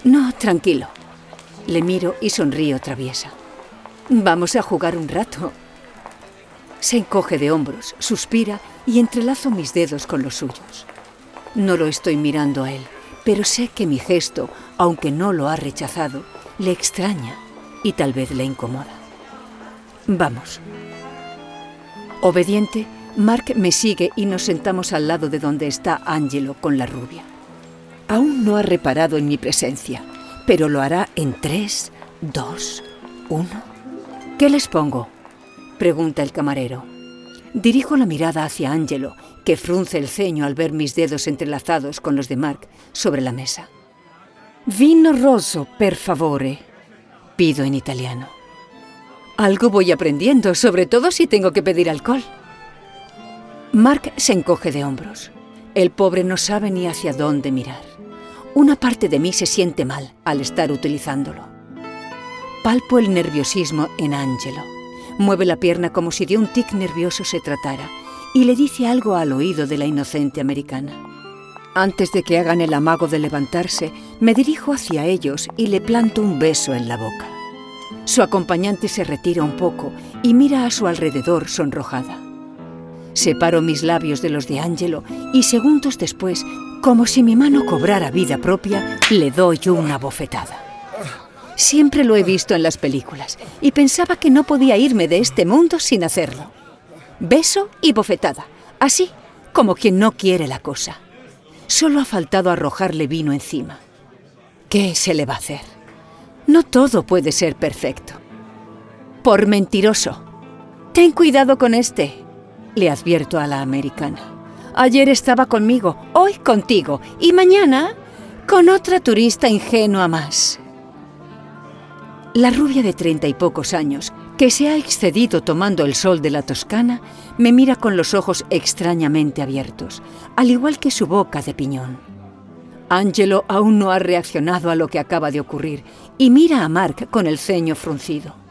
No, tranquilo. Le miro y sonrío traviesa. Vamos a jugar un rato. Se encoge de hombros, suspira y entrelazo mis dedos con los suyos. No lo estoy mirando a él, pero sé que mi gesto, aunque no lo ha rechazado, le extraña y tal vez le incomoda. Vamos. Obediente, Mark me sigue y nos sentamos al lado de donde está Angelo con la rubia. Aún no ha reparado en mi presencia, pero lo hará en 3, 2, 1. ¿Qué les pongo?, pregunta el camarero. Dirijo la mirada hacia Angelo, que frunce el ceño al ver mis dedos entrelazados con los de Mark sobre la mesa. «Vino rosso, per favore», pido en italiano. Algo voy aprendiendo, sobre todo si tengo que pedir alcohol. Mark se encoge de hombros. El pobre no sabe ni hacia dónde mirar. Una parte de mí se siente mal al estar utilizándolo. Palpo el nerviosismo en Angelo. Mueve la pierna como si de un tic nervioso se tratara y le dice algo al oído de la inocente americana. Antes de que hagan el amago de levantarse, me dirijo hacia ellos y le planto un beso en la boca. Su acompañante se retira un poco y mira a su alrededor sonrojada. Separo mis labios de los de Angelo y segundos después, como si mi mano cobrara vida propia, le doy una bofetada. Siempre lo he visto en las películas y pensaba que no podía irme de este mundo sin hacerlo. Beso y bofetada, así como quien no quiere la cosa. Solo ha faltado arrojarle vino encima. ¿Qué se le va a hacer? No todo puede ser perfecto. Por mentiroso. Ten cuidado con este, le advierto a la americana. Ayer estaba conmigo, hoy contigo y mañana con otra turista ingenua más. La rubia de 30 y pocos años, que se ha excedido tomando el sol de la Toscana, me mira con los ojos extrañamente abiertos, al igual que su boca de piñón. Angelo aún no ha reaccionado a lo que acaba de ocurrir y mira a Mark con el ceño fruncido.